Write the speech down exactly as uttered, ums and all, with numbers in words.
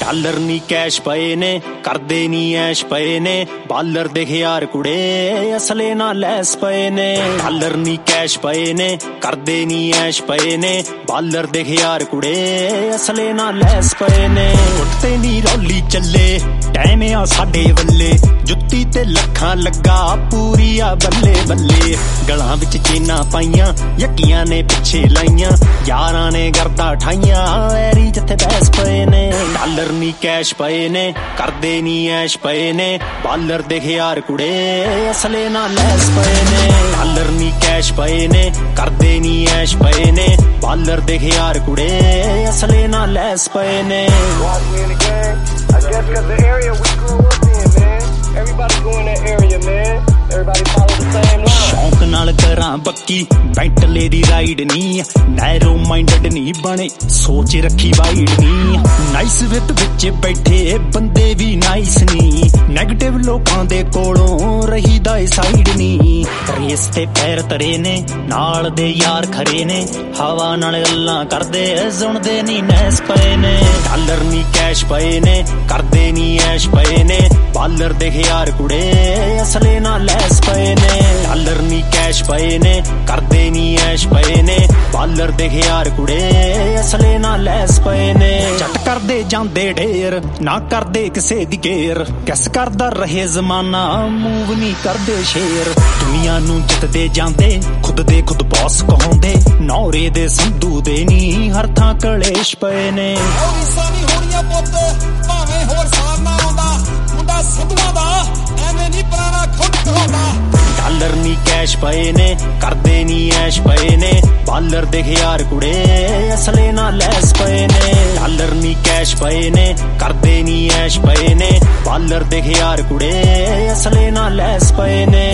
Dollar ਨੀ cash ਪਏ ਨੇ, ਕਰਦੇ ਨੀ ਐਸ਼ ਪਏ ਨੇ, ਬਾਲਰ ਦੇ ਖਿਆਰ ਕੁੜੇ ਅਸਲੇ ਨਾਲ ਲੈਸ ਪਏ ਨੇ। ਡਾਲਰ ਨੀ ਕੈਸ਼ ਪਏ ਨੇ, ਕਰਦੇ ਨੀ ਐਸ਼ ਪਏ ਨੇ, ਬਾਲਰ ਦੇ ਖਿਆਰ ਕੁੜੇ ਅਸਲੇ ਨਾਲ ਲੈਸ ਪਏ ਨੇ। ਉੱਤੇ ਨੀ ਰੌਲੀ ਚੱਲੇ ਟਾਈਮ ਆ ਸਾਡੇ ਵੱਲੇ, ਜੁੱਤੀ ਤੇ ਲੱਖਾਂ ਲੱਗਾ ਪੂਰੀ ਆ ਬੱਲੇ ਬੱਲੇ। ਗਲਾਂ ਵਿੱਚ ਚੇਨਾਂ ਪਾਈਆਂ ਯੱਕੀਆਂ ਨੇ ਪਿੱਛੇ ਲਾਈਆਂ, ਯਾਰਾਂ ਨੇ ਗਰਦਾ ਠਾਈਆਂ ਐਰੀ ਜਿੱਥੇ ਬੈਸ ਪਏ ਨੇ। ਡਾਲਰ ਨੀ ਕੈਸ਼ ਪਏ ਨੇ, ਕਰਦੇ ਨੀ ਐਸ਼ ਪਏ ਨੇ, ਬਾਲਰ ਦੇ ਖਿਆਰ ਕੁੜੇ ਅਸਲੇ ਨਾਲ ਲੈਸ ਪਏ ਨੇ। ਡਾਲਰ ਨੀ ਕੈਸ਼ ਪਏ ਨੇ, ਕਰਦੇ ਨੀ ਐਸ਼ ਪਏ ਨੇ, ਬਾਲਰ ਦੇ ਖਿਆਰ ਕੁੜੇ ਅਸਲੇ ਨਾਲ ਲੈਸ ਪਏ ਨੇ। ਸ਼ੌਂਕ ਨਾਲ ਕਰਾਂ ਬੱਕੀ ਬੈਂਟਲੇ ਦੀ ਰਾਈਡ ਨੀ, ਨੈਰੋ ਮਾਈਂਡਡ ਨੀ ਬਣੇ ਸੋਚ ਰੱਖੀ ਵਾਈਡ ਨੀ। ਨਾਈਸ ਵਿਦ ਵਿੱਚ ਬੈਠੇ ਬੰਦੇ ਵੀ ਨਾਈਸ ਨੀ, ਨੈਗੇਟਿਵ ਲੋਕਾਂ ਦੇ ਕੋਲੋਂ ਰਹੀਦਾ ਏ ਸਾਈਡ ਨੀ। ਰੇਸ ਤੇ ਪੈਰ ਤਰੇ ਨੇ ਨਾਲ ਦੇ ਯਾਰ ਖਰੇ ਨੇ, ਹਵਾ ਨਾਲ ਗੱਲਾਂ ਕਰਦੇ ਸੁਣਦੇ ਨੀ ਨੈਸ ਪਏ ਨੇ। ਡਾਲਰ ਨੀ ਕੈਸ਼ ਪਏ ਨੇ, ਕਰਦੇ ਨੀ ਐਸ਼ ਪਏ ਨੇ, ਬਾਲਰ ਦੇ ਖਿਆਰ ਕੁੜੇ ਅਸਲੇ ਨਾਲ ਲੈਸ ਪਏ ਨੇ। ਡਾਲਰ ਨੀ ਕੈਸ਼ ਪਏ ਨੇ, ਕਰਦੇ ਨੀ ਐਸ਼ ਪਏ ਨੇ, ਬਾਲਰ ਦੇ ਖਿਆਰ ਕੁੜੇ ਅਸਲੇ ਨਾਲ ਲੈਸ ਪਏ ਨੇ। ਚੱਟ ਕਰਦੇ ਜਾਂਦੇ ਢੇਰ ਨਾ ਕਰਦੇ ਕਿਸੇ ਦੀ ਗੇਰ, ਕਿਸ ਕਰਦਾ ਰਹੇ ਜ਼ਮਾਨਾ ਮੂਵ ਨੀ ਕਰਦੇ ਸ਼ੇਰ। ਦੁਨੀਆ ਨੂੰ ਜਿੱਤਦੇ ਜਾਂਦੇ ਖੁਦ ਦੇ ਖੁਦ ਬੌਸ ਕਹਾਉਂਦੇ, ਨੌਰੇ ਦੇ ਸੰਧੂ ਦੇ ਨੀ ਹਰ ਥਾਂ ਕਲੇਸ਼ ਪਏ ਨੇ। ਭਾਵੇਂ ਹੋਰ ਸਾਰ ਨਾ ਆਉਂਦਾ ਮੁੰਡਾ ਸੰਧੂਆਂ ਦਾ, ਐਵੇਂ ਨੀ ਪੁਰਾਣਾ ਖੁਦ ਕਹਾਉਂਦਾ। ਡਾਲਰ ਨੀ ਕੈਸ਼ ਪਏ ਨੇ, ਕਰਦੇ ਨੀ ਐਸ਼ ਪਏ ਨੇ, ਬਾਲਰ ਦੇ ਖਿਆਰ ਕੁੜੇ ਅਸਲੇ ਨਾਲ ਲੈਸ ਪਏ ਨੇ। ਡਾਲਰ ਨੀ ਕੈਸ਼ ਪਏ ਨੇ, ਕਰਦੇ ਨੀ ਐਸ਼ ਪਏ ਨੇ, ਬਾਲਰ ਦੇ ਖਿਆਰ ਕੁੜੇ ਅਸਲੇ ਨਾਲ ਲੈਸ ਪਏ ਨੇ।